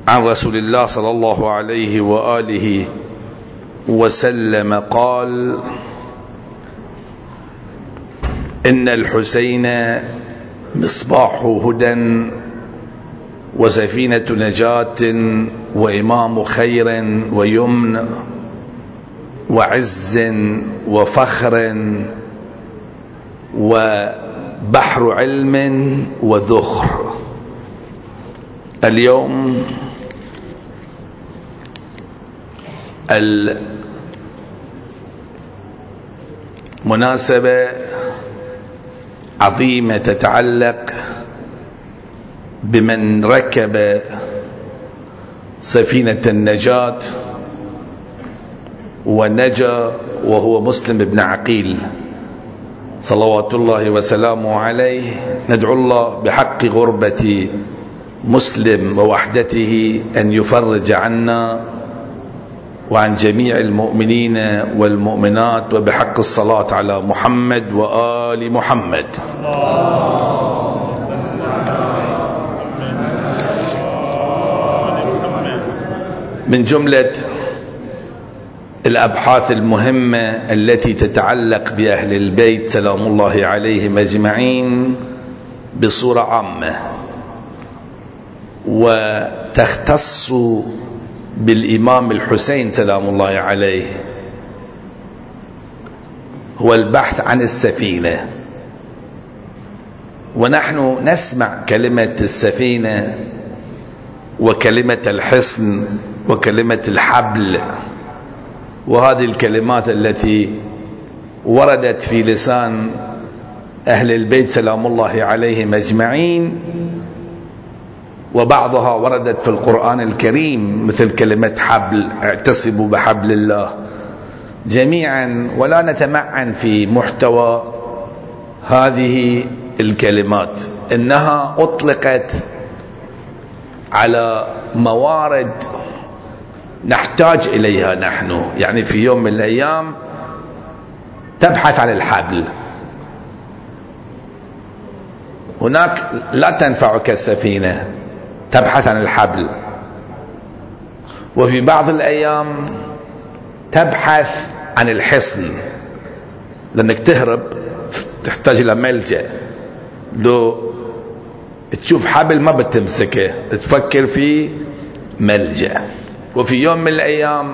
عن رسول الله صلى الله عليه وآله وسلم قال: إن الحسين مصباح هدى وسفينة نجاة وإمام خير ويمن وعز وفخر وبحر علم وذخر. اليوم المناسبة عظيمة تتعلق بمن ركب سفينة النجاة ونجا وهو مسلم بن عقيل صلوات الله وسلامه عليه. ندعو الله بحق غربة مسلم ووحدته أن يفرج عنا وعن جميع المؤمنين والمؤمنات، وبحق الصلاة على محمد وآل محمد. من جملة الأبحاث المهمة التي تتعلق بأهل البيت سلام الله عليهم أجمعين بصورة عامة، وتختص بالإمام الحسين سلام الله عليه، هو البحث عن السفينة. ونحن نسمع كلمة السفينة وكلمة الحصن وكلمة الحبل، وهذه الكلمات التي وردت في لسان أهل البيت سلام الله عليهم أجمعين، وبعضها وردت في القرآن الكريم مثل كلمة حبل، اعتصموا بحبل الله جميعا، ولا نتمعن في محتوى هذه الكلمات. إنها أطلقت على موارد نحتاج إليها نحن، يعني في يوم من الأيام تبحث عن الحبل، هناك لا تنفعك السفينة، تبحث عن الحبل. وفي بعض الأيام تبحث عن الحصن، لأنك تهرب تحتاج إلى ملجأ، لو تشوف حبل ما بتمسكه تفكر في ملجأ. وفي يوم من الأيام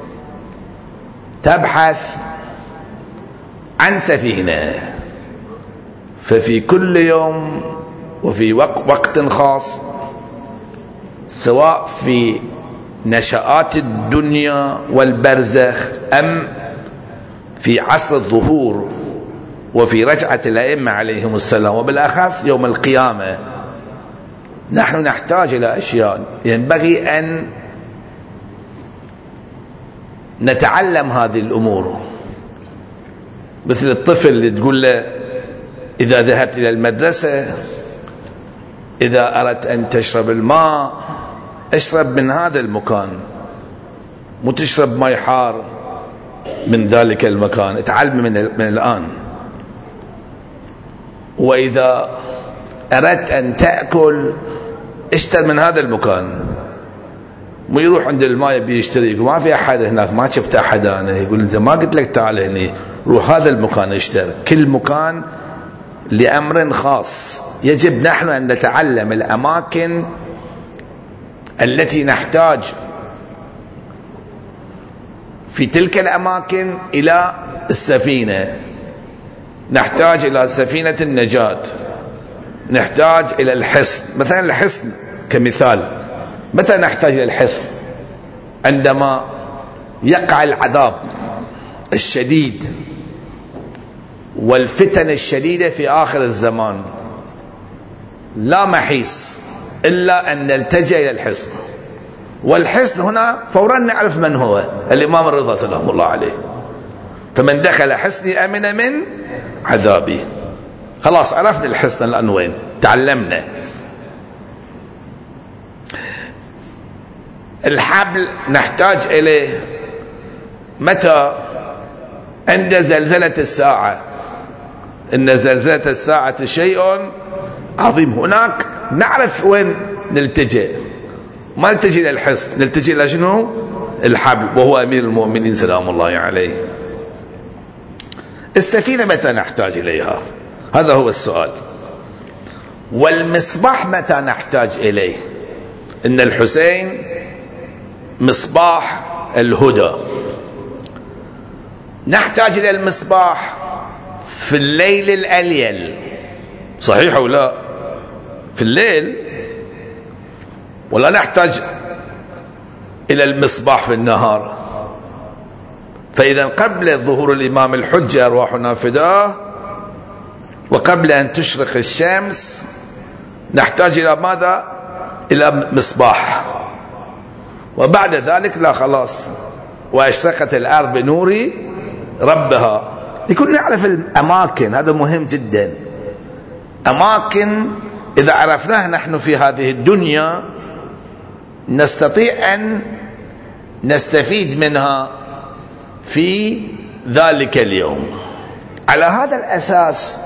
تبحث عن سفينة. ففي كل يوم وفي وقت خاص، سواء في نشآت الدنيا والبرزخ أم في عصر الظهور وفي رجعة الأئمة عليهم السلام، وبالأخص يوم القيامة، نحن نحتاج إلى أشياء ينبغي أن نتعلم هذه الأمور. مثل الطفل اللي تقول له إذا ذهبت إلى المدرسة إذا أردت أن تشرب الماء اشرب من هذا المكان، مو تشرب ماء حار من ذلك المكان، اتعلم من الآن. وإذا أردت أن تأكل اشتر من هذا المكان، مو يروح عند الماء بيشتري يقول ما في أحد هناك، ما شفت أحد أنا، يقول أنت ما قلت لك تعال هنا، روح هذا المكان اشتر. كل مكان لأمر خاص. يجب نحن أن نتعلم الأماكن التي نحتاج في تلك الأماكن إلى السفينة. نحتاج إلى سفينة النجاة، نحتاج إلى الحصن. مثلا الحصن كمثال، متى نحتاج إلى الحصن؟ عندما يقع العذاب الشديد والفتن الشديدة في آخر الزمان، لا محيص إلا أن نلتجئ إلى الحصن. والحصن هنا فورا نعرف من هو، الإمام الرضا سلام الله عليه. فمن دخل حصني أمن من عذابي. خلاص عرفنا الحصن الآن وين، تعلمنا. الحبل نحتاج إليه متى؟ عند زلزلة الساعة. إن زلزلة الساعة شيء عظيم. هناك نعرف وين نلتجئ. ما نلتجي إلى الحصن، نلتجي إلى شنو؟ الحبل، وهو أمير المؤمنين سلام الله عليه. السفينة متى نحتاج إليها؟ هذا هو السؤال. والمصباح متى نحتاج إليه؟ إن الحسين مصباح الهدى. نحتاج إلى المصباح في الليل الأليل، صحيح أو لا؟ في الليل. ولا نحتاج إلى المصباح في النهار؟ فإذا قبل ظهور الإمام الحجة أرواحنا فداه، وقبل أن تشرق الشمس نحتاج إلى ماذا؟ إلى مصباح. وبعد ذلك لا، خلاص، وأشرقت الأرض بنور ربها. يكون نعرف الأماكن، هذا مهم جدا. أماكن إذا عرفناها نحن في هذه الدنيا نستطيع أن نستفيد منها في ذلك اليوم. على هذا الأساس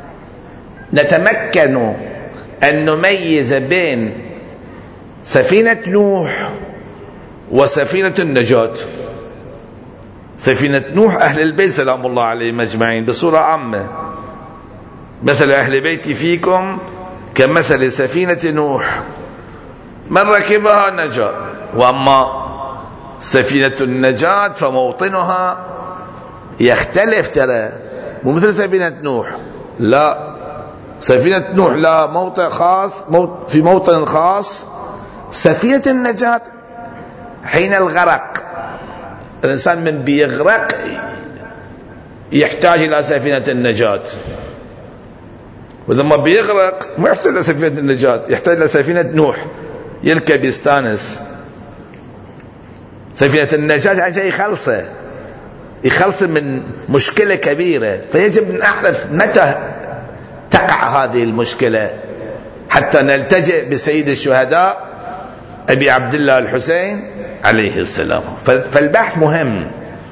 نتمكن أن نميز بين سفينة نوح وسفينة النجاة. سفينة نوح أهل البيت سلام الله عليهم أجمعين بصورة عامة، مثل أهل بيتي فيكم كمثل سفينة نوح من ركبها نجا. وأما سفينة النجاة فموطنها يختلف، ترى مو مثل سفينة نوح، لا، سفينة نوح لا موطن خاص، في موطن خاص. سفينة النجاة حين الغرق، الإنسان من بيغرق يحتاج إلى سفينة النجاة، وإذا ما بيغرق ما يحتاج إلى سفينة النجاة، يحتاج إلى سفينة نوح، يركب يستانس. سفينة النجاة عشان يخلص من مشكلة كبيرة، فيجب أن نعرف متى تقع هذه المشكلة حتى نلتجئ بسيد الشهداء أبي عبد الله الحسين عليه السلام. فالبحث مهم،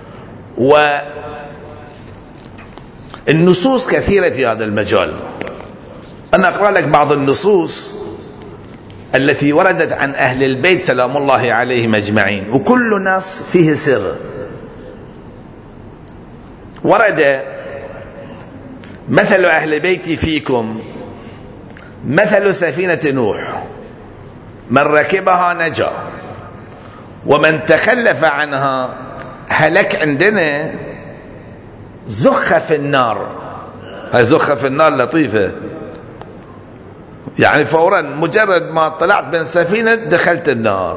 والنصوص كثيرة في هذا المجال. أنا أقرأ لك بعض النصوص التي وردت عن أهل البيت سلام الله عليهم أجمعين، وكل نص فيه سر. ورد: مثل أهل بيتي فيكم مثل سفينة نوح من ركبها نجا ومن تخلف عنها هلك. عندنا زخ في النار. هاي زخ في النار لطيفة، يعني فورا مجرد ما طلعت من السفينة دخلت النار.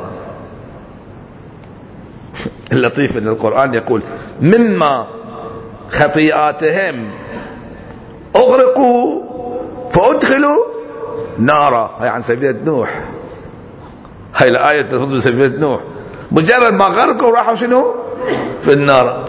اللطيف ان القرآن يقول مما خطيئاتهم اغرقوا فادخلوا نارا. هاي عن سفينة نوح، هاي الآية تفضل بسفينة نوح، مجرد ما غرقوا راحوا شنو؟ في النار.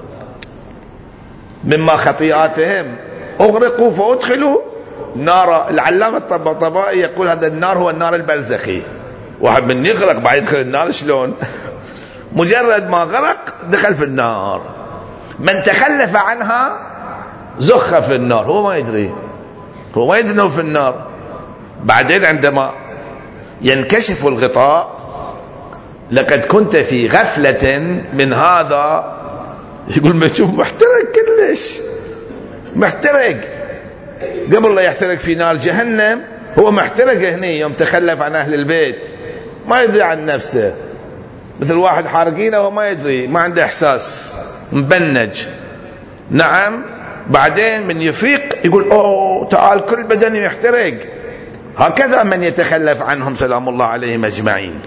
مما خطيئاتهم اغرقوا فادخلوا نارا. العلامة الطباطبائي يقول هذا النار هو النار البرزخي. واحد من يغرق بعد يدخل النار شلون؟ مجرد ما غرق دخل في النار. من تخلف عنها زخ في النار، هو ما يدري انه في النار. بعدين عندما ينكشف الغطاء لقد كنت في غفلة من هذا، يقول ما تشوف محترق كلش، محترق قبل لا يحترق في نار جهنم، هو محترق هني يوم تخلف عن أهل البيت، ما يدري عن نفسه. مثل واحد حارقينه وهو ما يدري، ما عنده إحساس، مبنج. نعم، بعدين من يفيق يقول أوه تعال كل بدني يحترق. هكذا من يتخلف عنهم سلام الله عليهم أجمعين.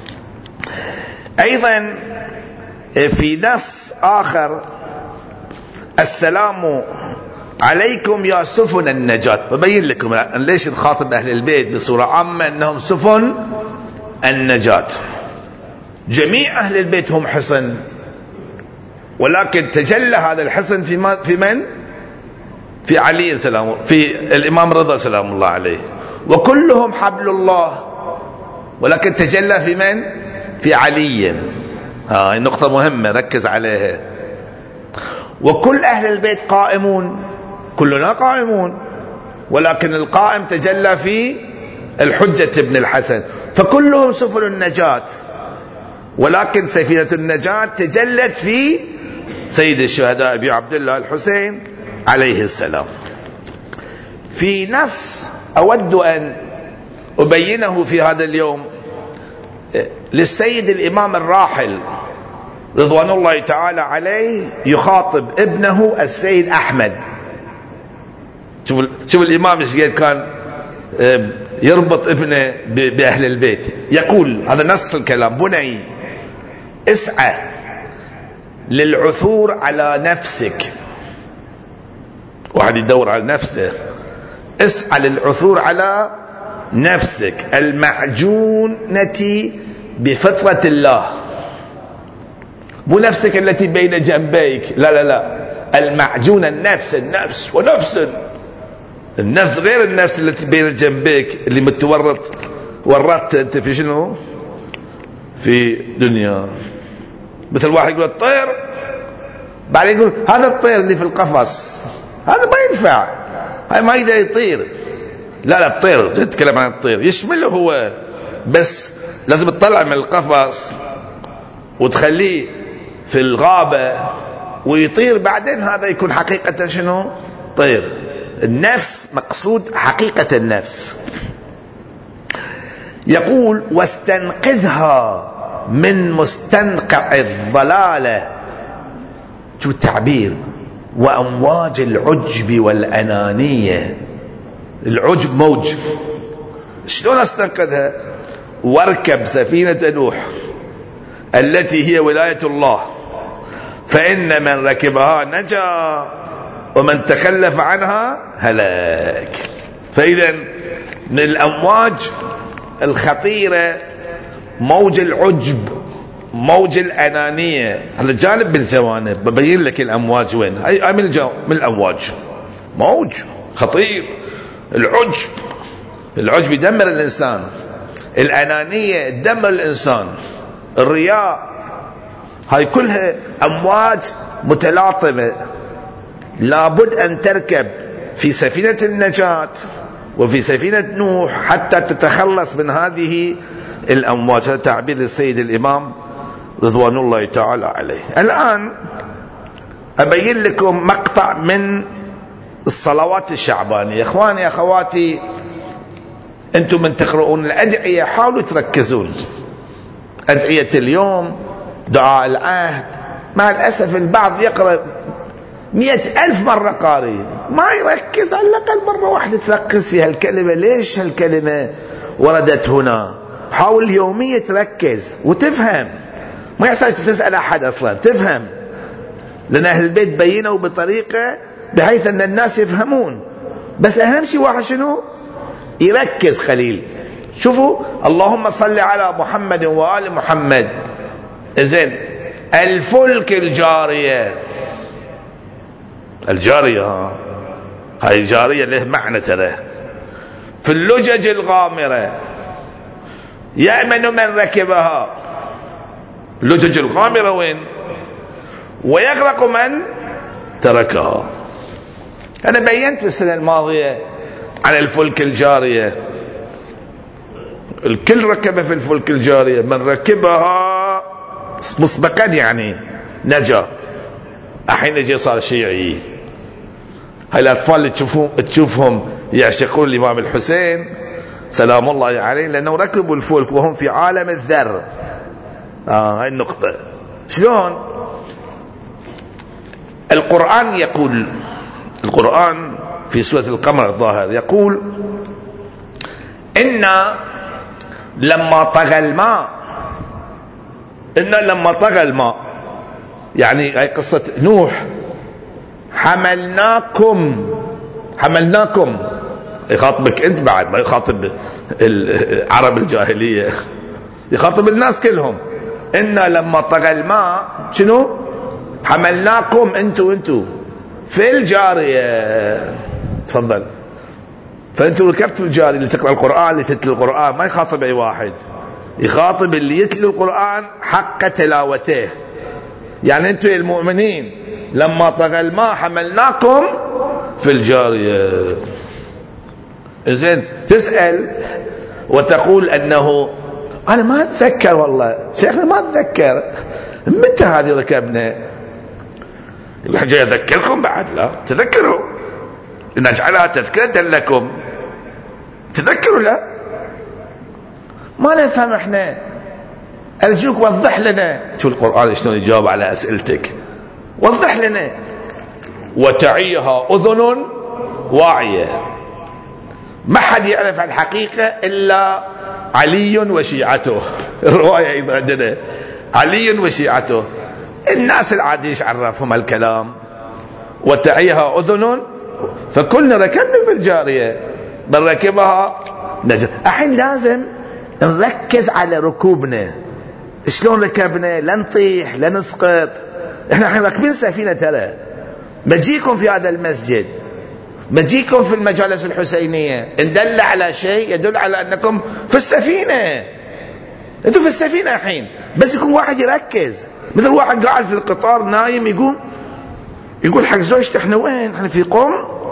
أيضا في نص آخر: السلام عليكم يا سفن النجاة. ببين لكم ليش نخاطب أهل البيت بصورة عامة أنهم سفن النجاة. جميع أهل البيت هم حصن، ولكن تجلى هذا الحصن في من؟ في علي سلام، في الإمام رضا سلام الله عليه، وكلهم حبل الله، ولكن تجلى في من؟ في علي. النقطة مهمة ركز عليها. وكل أهل البيت قائمون، كلنا قائمون، ولكن القائم تجلى في الحجة ابن الحسن، فكلهم سفن النجاة، ولكن سفينة النجاة تجلت في سيد الشهداء أبي عبد الله الحسين عليه السلام. في نص أود أن أبينه في هذا اليوم للسيد الإمام الراحل رضوان الله تعالى عليه، يخاطب ابنه السيد أحمد. شوف الإمام ايش كان يربط ابنه بأهل البيت. يقول، هذا نص الكلام: بني اسعى للعثور على نفسك. واحد يدور على نفسه، اسعى للعثور على نفسك المعجونة بفطرة الله. مو نفسك التي بين جنبيك، لا لا لا، المعجونة، النفس ونفس. النفس غير النفس التي بين جنبيك اللي ورطت انت في شنو؟ في دنيا. مثل واحد يقول الطير، بعدين يقول هذا الطير اللي في القفص هذا ما ينفع، هاي ما يقدر يطير. لا لا، الطير تتكلم عن الطير يشمله هو، بس لازم تطلع من القفص وتخليه في الغابة ويطير، بعدين هذا يكون حقيقة شنو؟ طير. النفس مقصود حقيقة النفس. يقول: واستنقذها من مستنقع الضلالة. شو التعبير؟ وأمواج العجب والأنانية. العجب موج، شلون استنقذها؟ واركب سفينة نوح التي هي ولاية الله، فإن من ركبها نجا ومن تخلف عنها هلاك. فإذا من الأمواج الخطيرة موج العجب، موج الأنانية. هذا جانب من الجوانب، ببين لك الأمواج وين. أي من الأمواج موج خطير. العجب يدمر الإنسان، الأنانية تدمر الإنسان، الرياء، هاي كلها أمواج متلاطمة. لابد أن تركب في سفينة النجاة وفي سفينة نوح حتى تتخلص من هذه الأمواج. هذا تعبير للسيد الإمام رضوان الله تعالى عليه. الآن أبين لكم مقطع من الصلوات الشعبانية. إخواني أخواتي، أنتم من تقرؤون الأدعية حاولوا تركزون. أدعية اليوم، دعاء العهد، مع الأسف البعض يقرأ 100,000 مرة قارئ، ما يركز على الأقل مرة واحدة تركز في هالكلمة. ليش هالكلمة وردت هنا؟ حاول يوميا تركز وتفهم، ما يحتاج تسأل أحد أصلا، تفهم، لأن أهل البيت بينوا بطريقة بحيث أن الناس يفهمون. بس أهم شيء واحد شنو؟ يركز خليل. شوفوا: اللهم صل على محمد وآل محمد. إذن الفلك الجارية، هاي الجارية له معنى ترى. في اللجج الغامرة يأمن من ركبها. اللجج الغامرة وين؟ ويغرق من تركها. أنا بينت في السنة الماضية على الفلك الجارية، الكل ركب في الفلك الجارية، من ركبها مسبقا يعني نجا. الحين يجي صار شيعي. هاي الأطفال اللي تشوفهم يعشقون الإمام الحسين سلام الله عليه لأنه ركبوا الفلك وهم في عالم الذر. هاي النقطة. شلون؟ القرآن يقول، القرآن في سورة القمر الظاهر يقول: إنا لما طغى الماء، يعني هاي قصة نوح، حملناكم. يخاطبك انت بعد، ما يخاطب العرب الجاهلية، يخاطب الناس كلهم. إنا لما طغى الماء شنو؟ حملناكم انتو في الجارية. تفضل. فانتوا ركبتوا الجارية اللي تقرأ القرآن، اللي تتلو القرآن. ما يخاطب اي واحد، يخاطب اللي يتلو القرآن حق تلاوته. يعني انتوا المؤمنين لما طغى الماء حملناكم في الجارية. إذن تسأل وتقول أنه أنا ما أتذكر والله شيخنا، ما أتذكر متى هذه ركبنا. يقول جاي أذكركم بعد؟ لا تذكروا، لنجعلها تذكرة لكم. تذكروا؟ لا ما نفهم احنا. أرجوك وضح لنا. شو القرآن شلون يجاوب على أسئلتك؟ وضح لنا. وتعيها أذن واعية. ما حد يعرف الحقيقة إلا علي وشيعته. الرواية أيضا عندنا علي وشيعته. الناس العادي ايش عرفهم الكلام؟ وتعيها أذن، فكلنا ركبنا في الجارية بل ركبها نجم. الحين لازم نركز على ركوبنا. شلون ركبنا؟ لا نطيح لا نسقط. احنا الحين راكبين سفينة. ترى مجيكم في هذا المسجد، مجيكم في المجالس الحسينية إن دل على شيء يدل على أنكم في السفينة. أنتم في السفينة الحين، بس يكون واحد يركز. مثل واحد قاعد في القطار نايم يقول حق زوجته احنا وين؟ احنا في قم.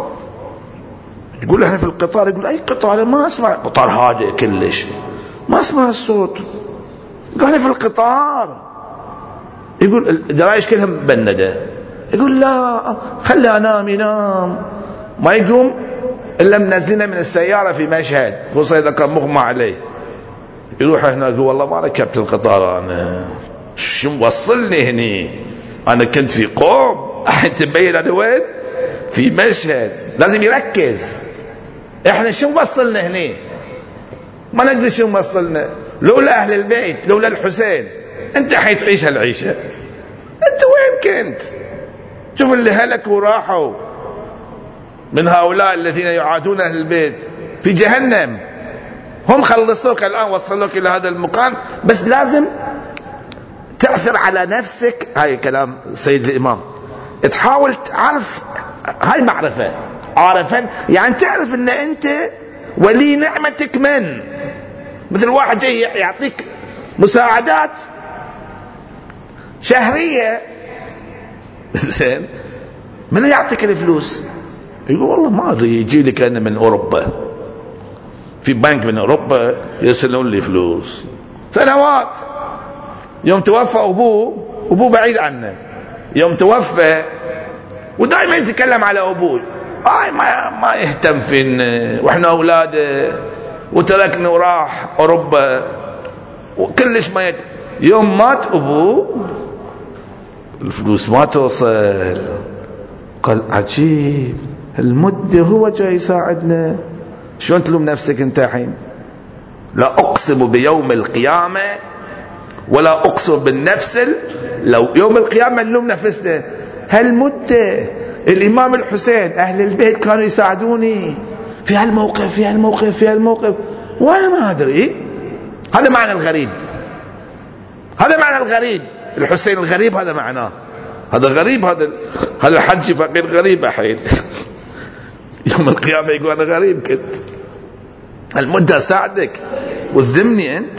يقول احنا في القطار. يقول اي قطار؟ ما اسمع. قطار هادئ كلش، ما اسمع الصوت. يقول احنا في القطار. يقول الدرايش كلها مبندة. يقول لا خلي انام. ينام ما يقوم الا منزلنا من السيارة في مشهد، خصوصا اذا كان مغمى عليه. يروح هناك يقول والله ما ركبت القطار، انا شو موصلني هني؟ انا كنت في قوم. تبين انا وين؟ في مشهد. لازم يركز. احنا شو موصلنا هني؟ ما ندري شو موصلنا. لولا اهل البيت، لولا الحسين، انت حيتعيش هالعيشة. انت وين كنت؟ شوف اللي هلكوا وراحوا من هؤلاء الذين يعادون اهل البيت في جهنم. هم خلصوك الان، وصلوك الى هذا المكان، بس لازم تأثر على نفسك. هاي كلام سيد الامام. تحاول تعرف هاي معرفة. عارفا يعني تعرف ان انت ولي نعمتك. من مثل واحد جاي يعطيك مساعدات شهرية، زين، من يعطيك الفلوس؟ يقول والله ما ادري، يجي لك انا من اوروبا، في بنك من اوروبا يرسلون لي فلوس. سنوات. يوم توفى ابوه بعيد عنه. يوم توفى ودائما يتكلم على ابوه، ما يهتم فينا واحنا اولاده، وتركنا وراح اوروبا وكلش ما يوم مات ابوه الفلوس ما توصل. قال عجيب، المدة هو جاي يساعدنا. شلون تلوم نفسك انت الحين؟ لا اقسم بيوم القيامة ولا اقسم بالنفس. لو يوم القيامة نلوم نفسنا. هالمدة الامام الحسين اهل البيت كانوا يساعدوني في هالموقف في هالموقف في هالموقف، وانا ما ادري. هذا معنى الغريب. هذا معنى الغريب. الحسين الغريب هذا معناه. هذا غريب. هذا حجي فقير غريب الحين. يوم القيامة يقول انا غريب كنت. المدة اساعدك وتذمني انت.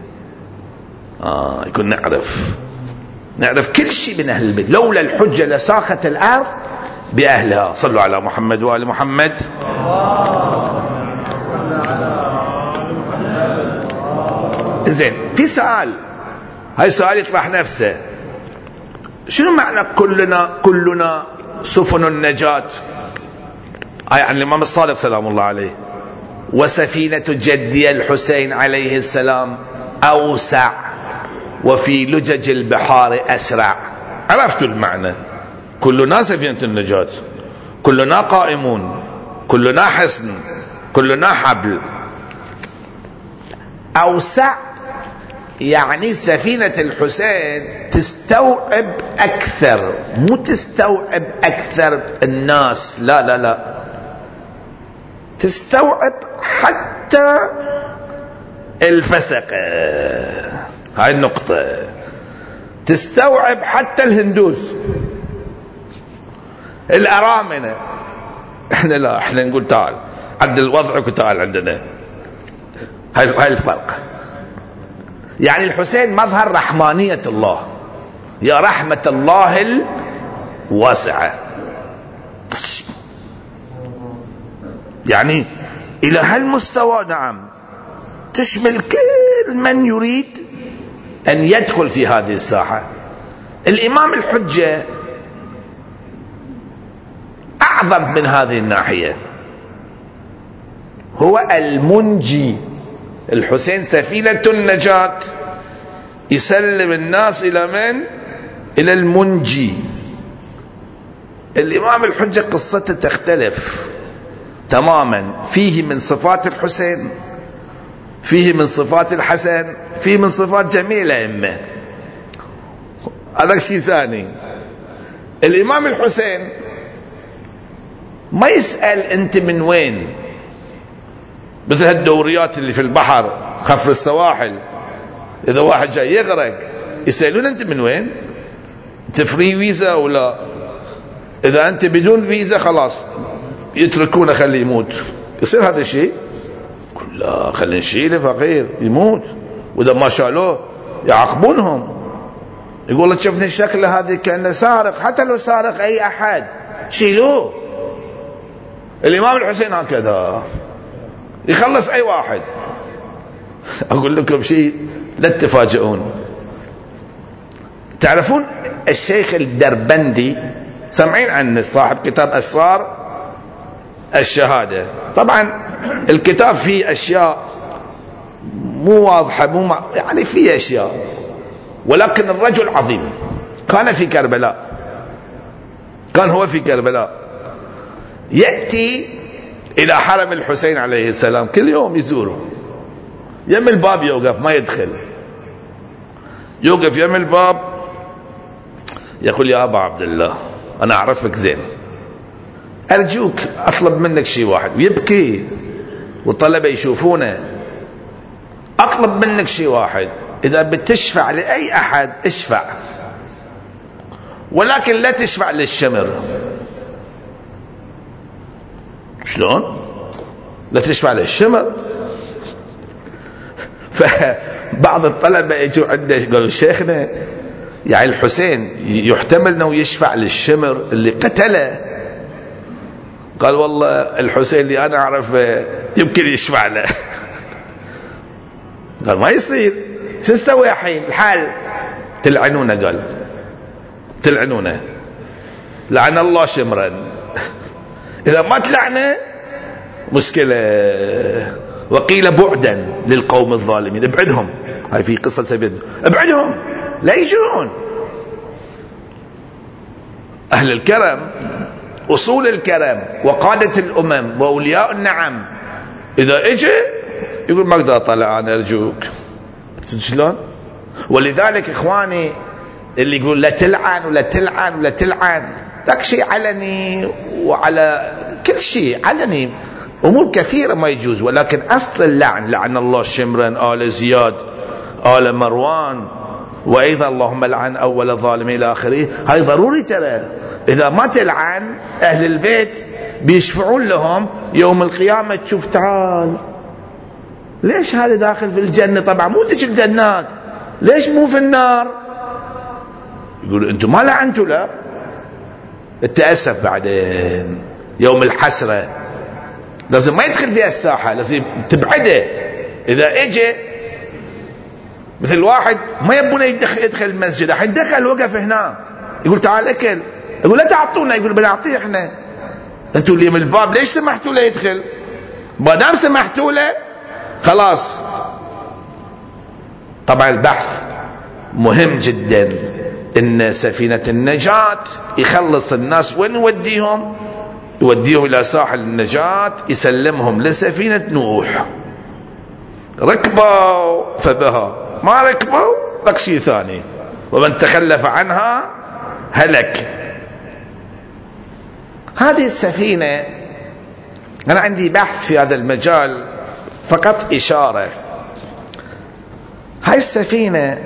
يكون نعرف كل شيء من اهل البيت. لولا الحجة لساخت الارض باهلها. صلوا على محمد وآل محمد. زين، في سؤال. هاي سؤال يطرح نفسه. شنو معنى كلنا سفن النجاة؟ عن الامام الصادق سلام الله عليه. وسفينة جدي الحسين عليه السلام اوسع، وفي لجج البحار اسرع. عرفتوا المعنى؟ كلنا سفينة النجاة، كلنا قائمون، كلنا حصن، كلنا حبل. اوسع يعني سفينة الحسين تستوعب اكثر، مو تستوعب اكثر الناس، لا، تستوعب حتى الفسقة. هاي النقطة. تستوعب حتى الهندوس، الأرامنة. احنا لا، احنا نقول تعال عدل وضعك وتعال عندنا. هاي الفرق. يعني الحسين مظهر رحمانية الله، يا رحمة الله الواسعة. يعني إلى هالمستوى. نعم، تشمل كل كل من يريد أن يدخل في هذه الساحة. الإمام الحجة أعظم من هذه الناحية، هو المنجي. الحسين سفينة النجاة، يسلم الناس إلى من؟ إلى المنجي. الإمام الحجة قصته تختلف تماما، فيه من صفات الحسين، فيه من صفات الحسن، فيه من صفات جميع الأئمة. هذا شيء ثاني. الإمام الحسين ما يسأل أنت من وين، مثل هالدوريات اللي في البحر خفر السواحل، إذا واحد جاي يغرق يسألون أنت من وين، أنت فري فيزا ولا؟ إذا أنت بدون فيزا خلاص يتركونه خليه يموت. يصير هذا الشيء؟ لا، خلينا نشيله فقير يموت، وإذا ما شالوه يعاقبونهم. يقول لك شفني الشكل هذه كأنه سارق، حتى لو سارق أي أحد شيلوه. الإمام الحسين هكذا يخلص أي واحد. أقول لكم شيء لا تتفاجئون. تعرفون الشيخ الدربندي؟ سمعين عنه، صاحب كتاب أسرار الشهادة. طبعا الكتاب فيه أشياء مو واضحة، يعني فيه أشياء، ولكن الرجل عظيم. كان في كربلاء، كان هو في كربلاء، يأتي إلى حرم الحسين عليه السلام كل يوم يزوره. يم الباب يوقف، ما يدخل، يوقف يم الباب يقول يا أبا عبد الله أنا أعرفك زين، أرجوك أطلب منك شيء واحد. ويبكي والطلبة يشوفونه. أطلب منك شيء واحد، إذا بتشفع لأي أحد اشفع، ولكن لا تشفع للشمر. شلون؟ لا تشفع للشمر؟ فبعض الطلبة يجوا عنده قالوا شيخنا يعني الحسين يحتمل أنه يشفع للشمر اللي قتله. قال والله الحسين اللي أنا أعرفه يمكن يشفع له. قال ما يصير، شو نسوي الحين؟ الحال تلعنونه. قال تلعنونه، لعن الله شمرا. إذا ما تلعنه مشكلة. وقيل بعدا للقوم الظالمين، ابعدهم. هاي في قصة سبيل، ابعدهم لا يجون. أهل الكرم، أصول الكرم وقادة الأمم وأولياء النعم، إذا اجى يقول ما أقدر أطلع أنا أرجوك. شلون؟ ولذلك إخواني اللي يقول لا تلعن ولا تلعن ولا تلعن، ذاك شيء علني، وعلى كل شيء علني، أمور كثيرة ما يجوز. ولكن أصل اللعن، لعن الله شمرا آل زياد آل مروان، وأيضا اللهم لعن أول ظالم إلى آخره. هاي ضروري ترى. إذا ما تلعن أهل البيت بيشفعون لهم يوم القيامة. تشوف تعال ليش هذا داخل في الجنة؟ طبعا مو ذيك الجنات، ليش مو في النار؟ يقول أنتم ما لعنتوا. لا، التأسف بعدين يوم الحسرة لازم ما يدخل فيها الساحة، لازم تبعده. إذا اجى مثل واحد ما يبونه يدخل المسجد، الحين دخل وقف هنا يقول تعال اكل، يقول لا تعطونا، يقول بنعطيه احنا. انتوا اللي من الباب ليش سمحتوا له يدخل؟ ما دام سمحتوا له خلاص. طبعا البحث مهم جدا، ان سفينة النجاة يخلص الناس. وين يوديهم؟ يوديهم الى ساحل النجاة، يسلمهم لسفينة نوح. ركبوا فبها، ما ركبوا ذاك شيء ثاني. ومن تخلف عنها هلك. هذه السفينة أنا عندي بحث في هذا المجال، فقط إشارة. هاي السفينة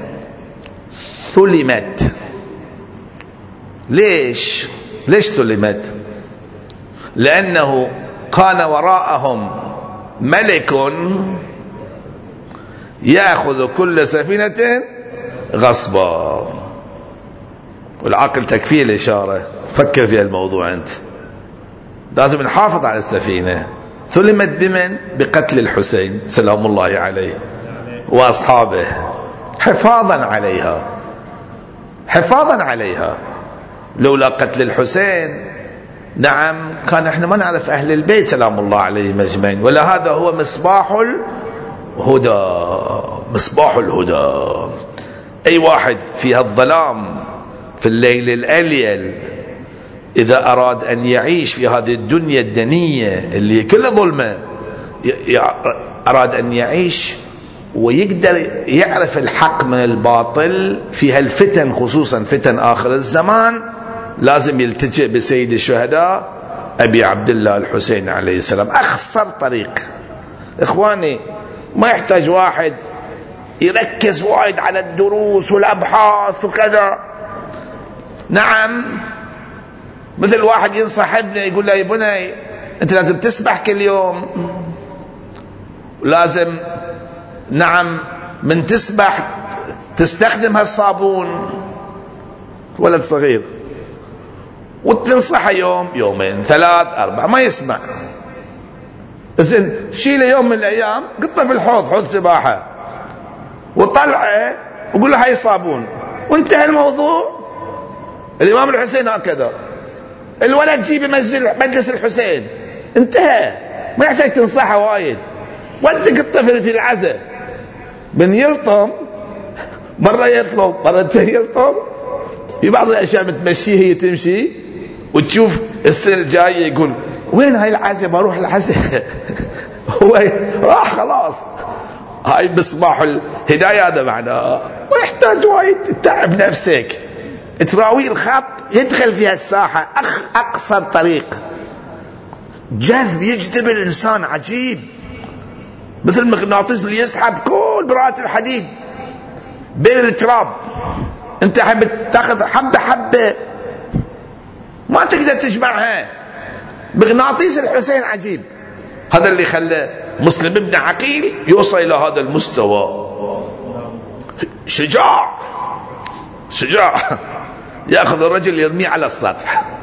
سلمت. ليش سلمت؟ لأنه كان وراءهم ملك يأخذ كل سفينة غصبا. والعقل تكفيه الإشارة. فكر في الموضوع أنت. لازم نحافظ على السفينة. ثلمت بمن؟ بقتل الحسين سلام الله عليه. وأصحابه حفاظا عليها، حفاظا عليها. لولا قتل الحسين نعم كان احنا ما نعرف أهل البيت سلام الله عليهم أجمعين، ولا هذا هو مصباح الهدى، مصباح الهدى. أي واحد في هالظلام في الليل الأليل إذا أراد أن يعيش في هذه الدنيا الدنية اللي كلها ظلمة، أراد أن يعيش ويقدر يعرف الحق من الباطل في هالفتن، خصوصا فتن آخر الزمان، لازم يلتجئ بسيد الشهداء أبي عبد الله الحسين عليه السلام. أخسر طريق إخواني، ما يحتاج واحد يركز وايد على الدروس والأبحاث وكذا. نعم مثل واحد ينصح ابنه يقول له يا بني أنت لازم تسبح كل يوم، ولازم نعم من تسبح تستخدم هالصابون، ولد صغير، وتنصحه يوم يومين 3 4 ما يسمع. زين شيله يوم من الأيام قطه في الحوض، حوض سباحة، وطلعه وقول له هاي صابون، وانتهى الموضوع. الإمام الحسين هكذا، الولد جيب مجلس الحسين، انتهى، ما يحتاج تنصحه وايد. وانت قطه في العزة، من يلطم مرة يطلب مرتين يلطم، في بعض الأشياء بتمشيه هي تمشي، وتشوف السنة الجاية يقول وين هاي العزة، ما اروح العزة هو راح خلاص. هاي مصباح الهداية، هذا معناه ما يحتاج وايد تتعب نفسك، تراوي الخط يدخل فيها الساحة، أقصر طريق جذب يجذب الإنسان عجيب، مثل المغناطيس اللي يسحب كل براءة الحديد بين التراب. انت حب تاخذ حبة حبة ما تقدر تجمعها. مغناطيس الحسين عجيب، هذا اللي خلى مسلم بن عقيل يوصل إلى هذا المستوى. شجاع يأخذ الرجل يرميه على السطح،